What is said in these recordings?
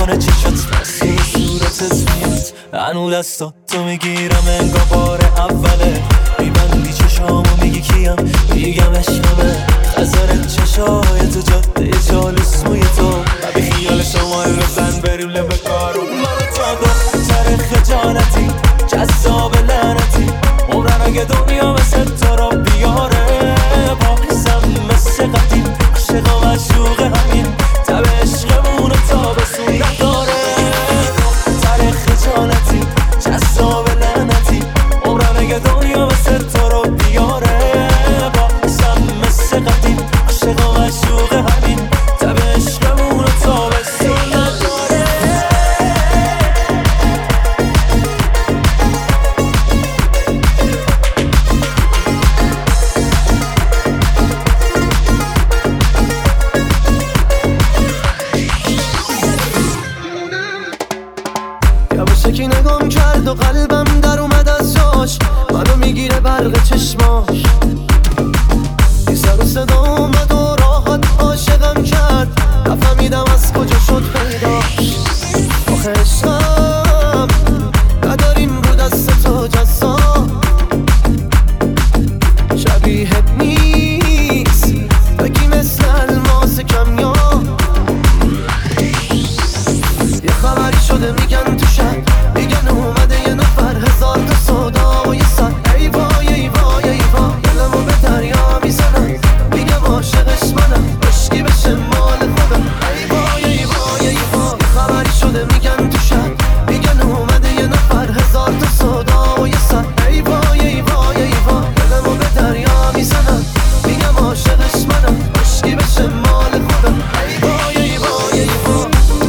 میکنه چشات مسیر صورتت میاد هنو دستا تو میگیرم انگار بار اوله میبندی چشامو میگی کیم میگم عشقمه خزر چشای تو جاده جالوس موی تو و بی خیال شما بزن بریم لب کارو منو تا دختر خجالتی جذاب لعنتی عمرن اگه دنیا مثل تو رو بیاره باقیزم مثل قدیم عاشق و مشوق همین تب عشقمونو تا بسون نداره دختر خجالتی جذاب لعنتی عمرن اگه دنیا مثل تو رو بیاره باقیزم مثل قدیم عاشق و مشوق همین تب عشقمونو تا بسون نداره یکی نگام کرد و قلبم در اومد از جاش منو میگیره برق چشماش بی سر و صدا اومد و راحت عاشقم کرد نفهمیدم از کجا شد پیداش آخه عشقم نداریم رو دست تو جزا شبیهت نیست بگی مثل الماس کمیاب یه خبری شده میگن تو شب میگن اومده یه نفر هزار تا صدا و یه سر ای وای ای وای ای وای دلمو به دریا میزنم میگم عاشقش منم عشقی بشه مال خودم ای وای ای وای ای وای یه خبری شده میگن تو شب میگن اومده یه نفر هزار تا صدا و یه سر ای وای ای وای ای وای دلمو به دریا میزنم میگم عاشقش منم عشقی بشه مال خودم ای وای ای وای ای وای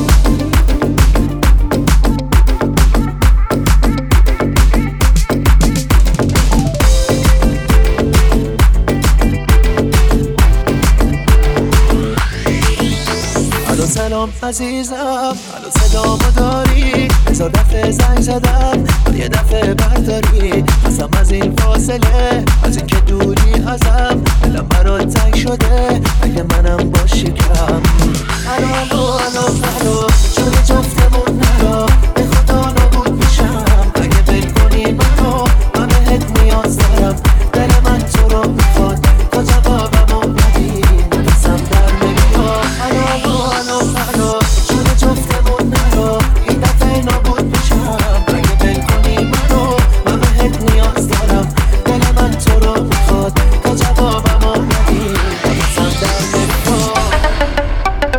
سلام عزیزم الان صدامو داری هزار دفعه زنگ زدم یه دفعه برداری هستم از این فاصله از این که دوری ازم دلم برات تنگ شده اگه منم باشی کم الو الو الو الو شده جفتمون نرا به خدا نابود میشم اگه بل کنی منو من بهت نیاز دارم دل من تو رو میخواد تا جوابمو ندی نفسم در نمیاد الو الو الو شده جفتمون نرا این دفعه نابود میشم اگه بل کنی منو من بهت نیاز دارم دل من تو رو میخواد تا جوابمو ندی نفسم در نمیاد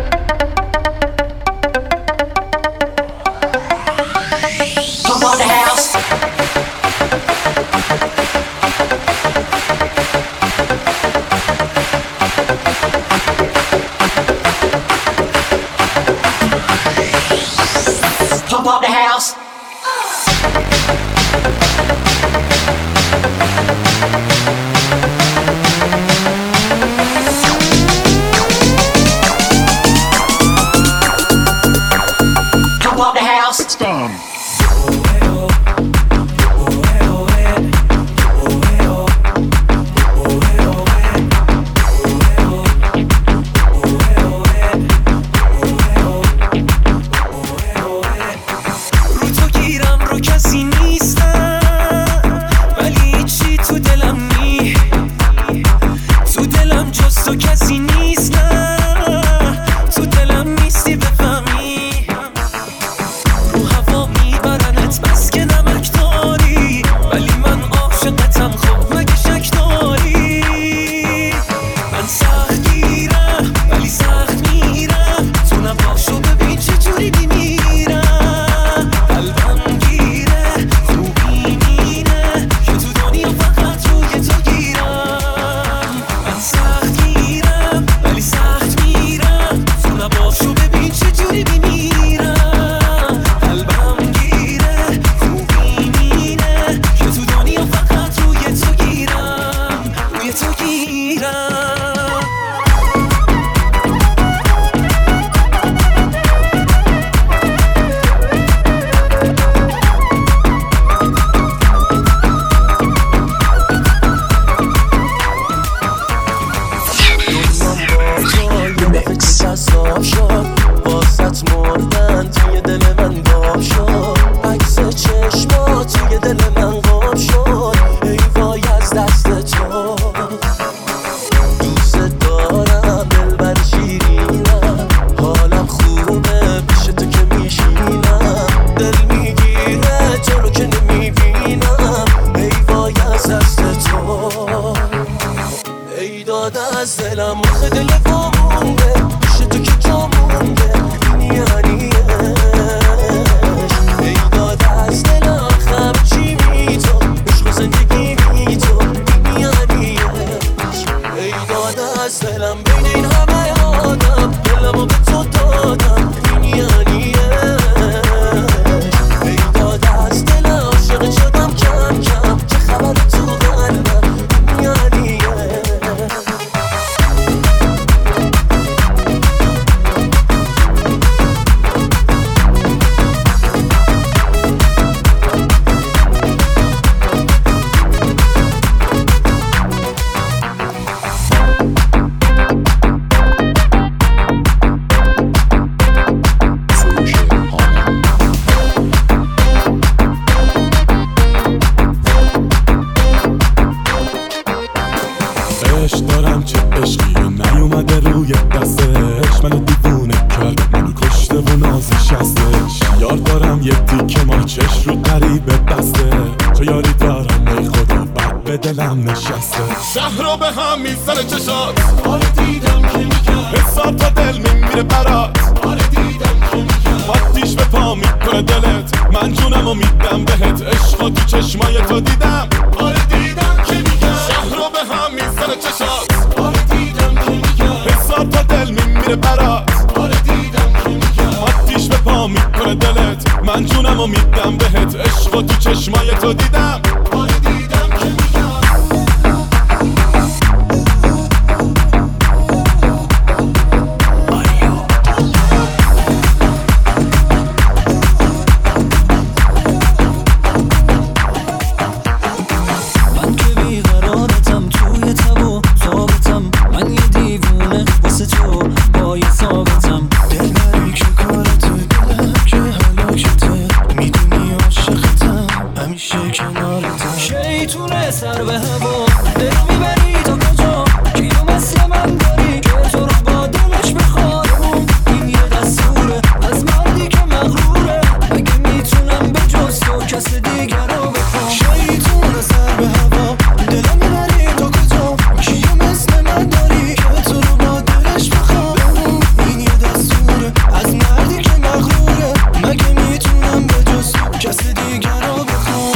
هم نشسته. شهر رو به هم میزنه چشات، آره دیدم که میگم حساب تا دل میمیره برات، آره دیدم که میگم آتیش به پا میکنه دلت، من جونم و میدم بهت، عشقا تو چشمای تو دیدم، آره دیدم که میگم شهر رو به هم میزنه چشات، آره دیدم که میگم حساب تا دل میمیره برات، آره دیدم که میگم آتیش به پا میکنه دلت، من جونم و میدم بهت، عشقا تو چشمای تو دیدم، آره دیدم که میگم من که بیقرارتم توی تب و ثابتم، من یه دیوونه واسه تو با یه ثابتم، دلبری که کارته دلم که حلاکته، میدونی عاشقتم همیشه کنارتم، شیطونه سر به هوا دلو میبری تا کجا، کیو مثل من داری که تو رو با دلش بخوارم، این یه دستوره از مردی که مغروره، اگه میتونم به جز تو کس دیگر رو بخوام، شیطونه سر به هوا دلو میبری تا کجا، کیو مثل من داری که تو رو با دلش بخوارم، این یه دستوره از مردی که مغروره، مگه میتونم به جز تو کس دیگر رو بخوام.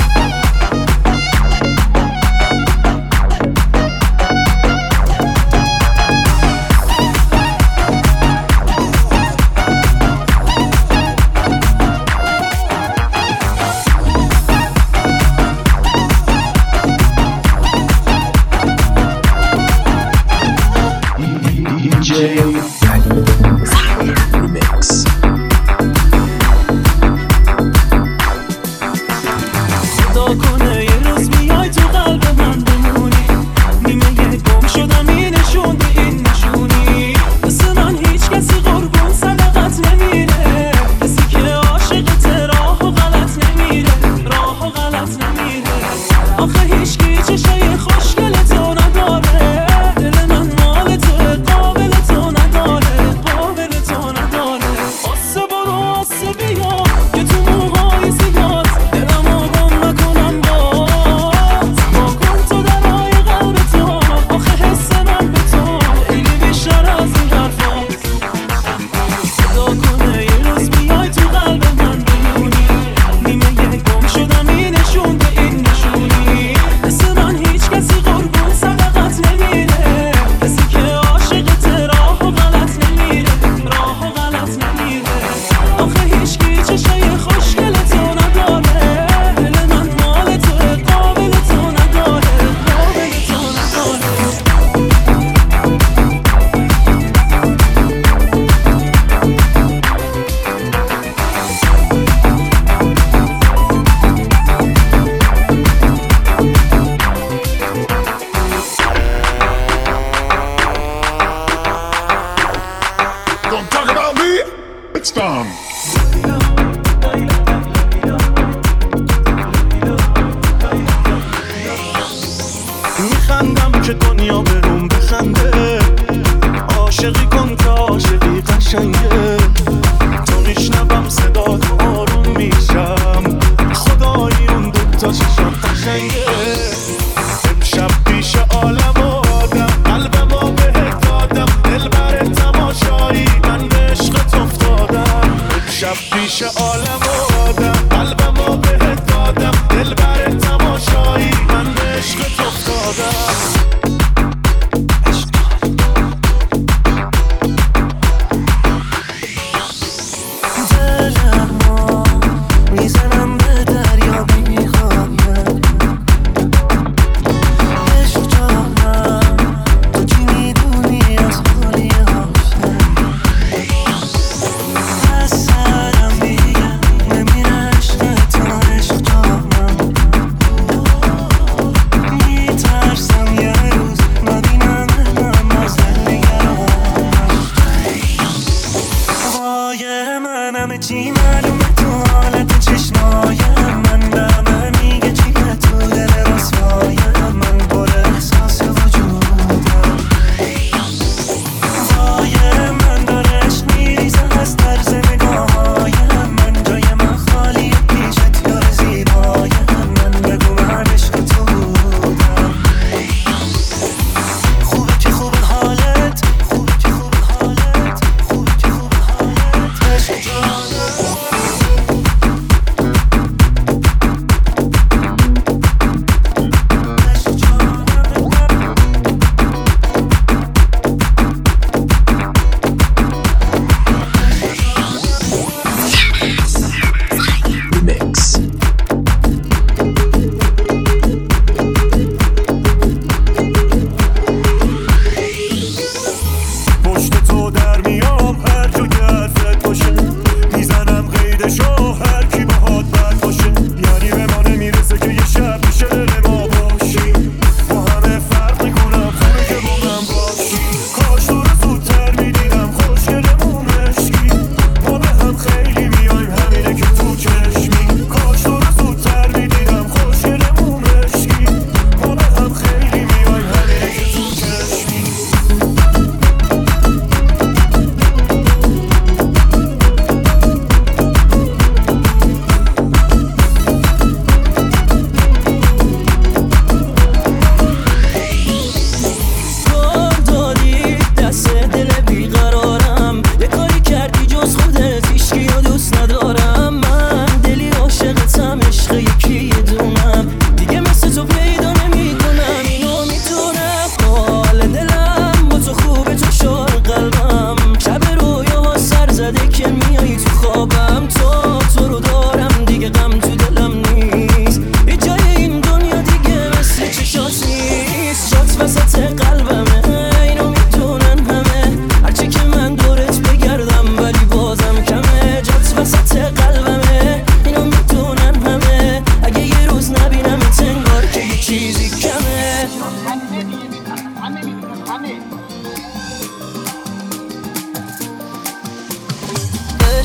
خدا کنه یه روز بیای تو قلب من بمونی، نیمه گم شدم این نشون به این نشونی، مثل من هیچ کسی قربون صدقت نمیره، کسی که عاشقت راه و غلط نمیره، راه و غلط نمیره، آخه هیچکی چشای خوشگل تو نداره، دل من مال تو قابل تو نداره، قابل تو نداره، آسه برو آسه بیا که تو موهای زیاد دلمو گم نکنم باز، با کن تو درای قلب تو، آخه حس من به تو خیلی بیشتر از این حرفاست، خدا کنه یه روز بیای تو قلب من بمونی، نیمه گم شدم این نشون به این نشونی، مثل من هیچ کسی قربون صدقت نمیره، کسی که عاشقت راه و غلط نمیره، راه و غلط نمیره، آخه هیچکی چشای خوشگل تو نداره، دل من مال تو قابل تو نداره، قابل تو نداره. Don't talk about me, it's done. میخندم که دنیا بهمون بخنده، عاشقی کن که عاشقی قشنگه، تو میشنوم صدا تو آروم میشم، خدایی اون دوتا چشم قشنگه، امشب پیش عالم و آدم قلبمو بهت دادم، دل بر تماشایی من به عشقت افتادم، امشب پیش عالم و آدم قلبمو بهت دادم، دل بر تماشایی من به عشقت افتادم. دلمو میزنم به دریا میخوام، عشق جانم تو چی میدونی از حالی عاشق، از سرم میگم نمیره عشق تو، عشق جانم میترسم یه روز نبینم من از نگرانم، وای من همه چی معلومه تو حالت چشمایم، من به همه میگه چیه تو دل رسوایم، من پر احساس وجودم، وای من داره عشق میریزه از طرز نگاهایم، من جای من خالیه پیشت یار زیبایم، من بگو من عشق تو بودم.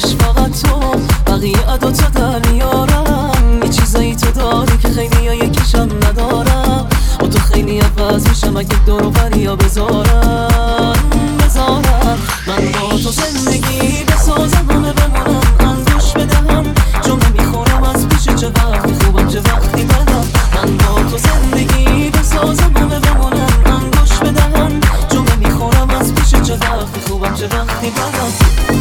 عشق فقط تو، بقیه عداتو در میارم. یه چیزایی تو داری که خیلی ها یکیشم ندارم. با تو خیلی عوض میشم اگه دور و بریا بذارم. من با تو زندگی بسازم، همه بمونم انگوش بدهم. جمله میخورم از پیش چه وقتی خوبم چه وقتی بدم. من با تو زندگی بسازم، همه بمونم انگوش بدهم. جمله میخورم از پیش چه وقتی خوبم چه وقتی بدم.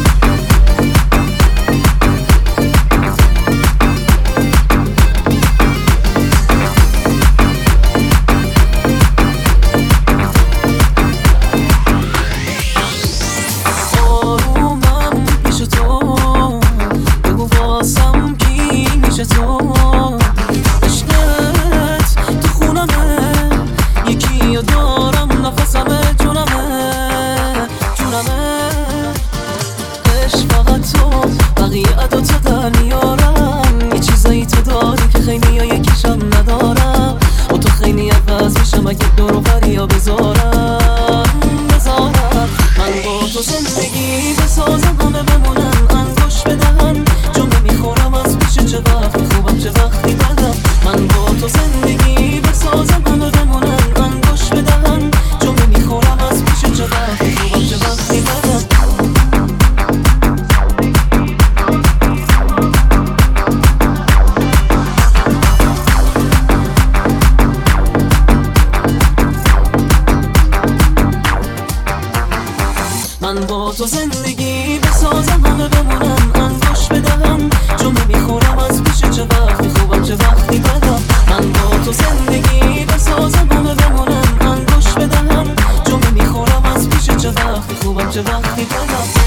اگه دور و بریا بذارم. من با تو زندگی بسازم، همه بمونم انگوش بدهم. جمله میخورم از پیش چه وقتی خوبم چه وقتی بدم. من با تو زندگی بسازم، همه بمونم انگوش بدهم. جمله میخورم از پیش چه وقتی خوبم چه وقتی بدم. من با تو زندگی بسازم، همه بمونم انگوش بدهم. جمله میخورم از پیش چه وقتی خوبم چه وقتی بدم. من با تو زندگی بسازم، همه بمونم انگوش بدهم. جمله میخورم از پیش چه وقتی خوبم چه وقتی بدم.